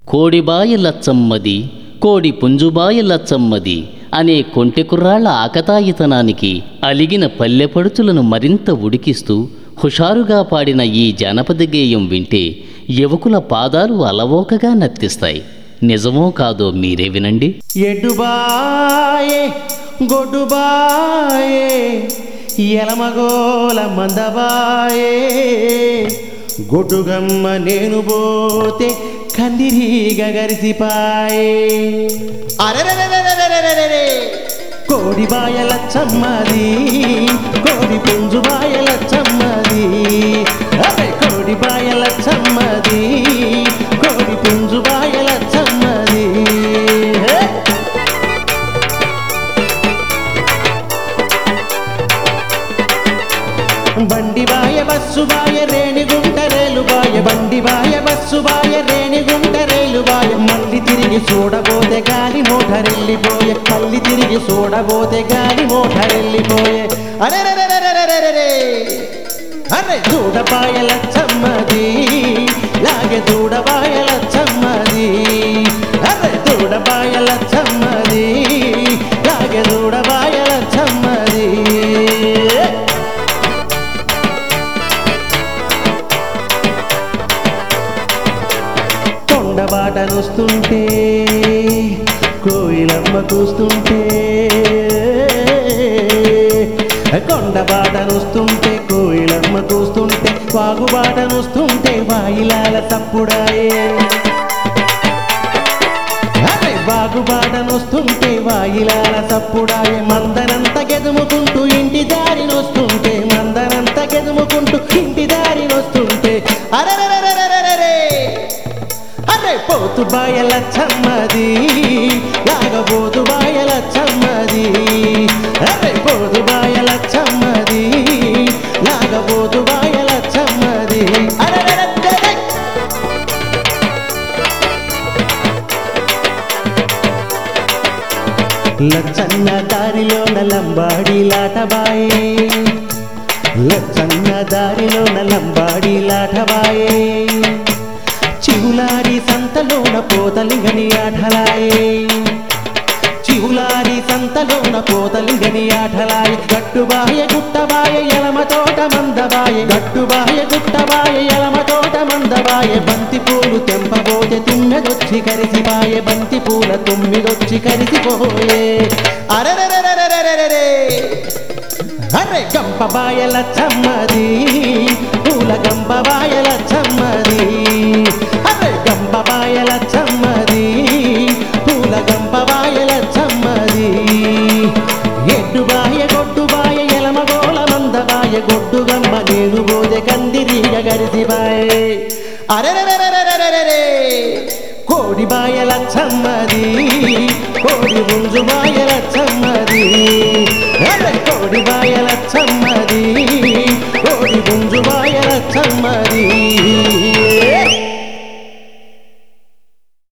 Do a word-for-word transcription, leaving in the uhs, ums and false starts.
కోడిబాయి లచ్చమ్మది కోడి పుంజుబాయి లచ్చమ్మది అనే కొంటె కుర్రాళ్ల ఆకతాయితనానికి అలిగిన పల్లెపడుచులను మరింత ఉడికిస్తూ హుషారుగా పాడిన ఈ జానపద గేయం వింటే యువకుల పాదాలు అలవోకగా నర్తిస్తాయి. నిజమో కాదో మీరే వినండి. ఎడ్డుబాయే గొడ్డుబాయే ఎలమగోల మందబాయే గొడ్డుగమ్మ నేను పోతే కందిరీగ గరిసిపాయే అరెరెరెరెరెరెరెరెరె కోడిబాయ లచ్చమ్మది కోడి పుంజుబాయ లచ్చమ్మది అరే కోడిబాయ లచ్చమ్మది కోడి పుంజుబాయ లచ్చమ్మది బండిబాయ బస్సుబాయ రేణిగుంట రేలుబాయ బండిబాయ బస్సుబాయ రేణిగుంట రేలుబాయ మళ్ళీ తిరిగి చూడబోతే గాలి మోటరెళ్ళిపోయే మళ్ళీ తిరిగి చూడబోతే గాలి మోటరెళ్ళిపోయే అరే అరే చూడబాయ లచ్చమ్మది లాగే చూడబాయ లచ్చమ్మది అరే చూడబాయ లచ్చమ్మది లాగే చూడబాయ లచ్చమ్మది కొండబాటనొస్తుంటే కోయిలమ్మ కూస్తుంటే కొండబాటనొస్తుంటే కోయిలమ్మ కూస్తుంటే వాగుబాటనొస్తుంటే వాయిలాల తప్పుడాయే అరే వాగుబాటనొస్తుంటే వాయిలాల తప్పుడాయే మందనంత గెదుముకుంటూ ఇంటి దారినొస్తుంటే మందనంత గెదుముకుంటూ ఇంటి దారినొస్తుంటే అరే పోతు బాయ లచ్చమ్మది లాగబోతు బాయ లచ్చమ్మది అరే పోతు బాయ లచ్చమ్మది లాగబోతు బాయ లచ్చమ్మది లచ్చన్న దారిలోన లంబాడి లాటబాయే లచ్చన్న దారిలోన లంబాడి లాటబాయే చివులారి సంతలోన పోతలింగని ఆటలాయే చివులారి సంతలోన పోతలింగని ఆటలాయ గట్టుబాయ గుట్టబాయ ఎలమ తోట మందబాయ గట్టుబాయ గుట్టబాయ ఎలమ తోట మందబాయ బంతి పూలు తెంపబోతే తుమ్మెదొచ్చి కరిసిపాయ బంతి పూల తుమ్మిదొచ్చి కరిసిపోయే అరెరెరెరెరెరెరెరె అరే గంపబాయ లచ్చమ్మది పూల గంపబాయ లచ్చమ్మది అరే గంపబాయ లచ్చమ్మది పూల గంపబాయ లచ్చమ్మది ఎడ్డుబాయ గొడ్డుబాయ ఎలమగోల మందబాయ గొడ్డుగమ్మ నేను పోతే కందిరీగ గరిసిబాయే అరెరెరెరెరెరెరె కోడిబాయ లచ్చమ్మది కోడి పుంజుబాయ లచ్చమ్మది అరే కోడిబాయ లచ్చమ్మ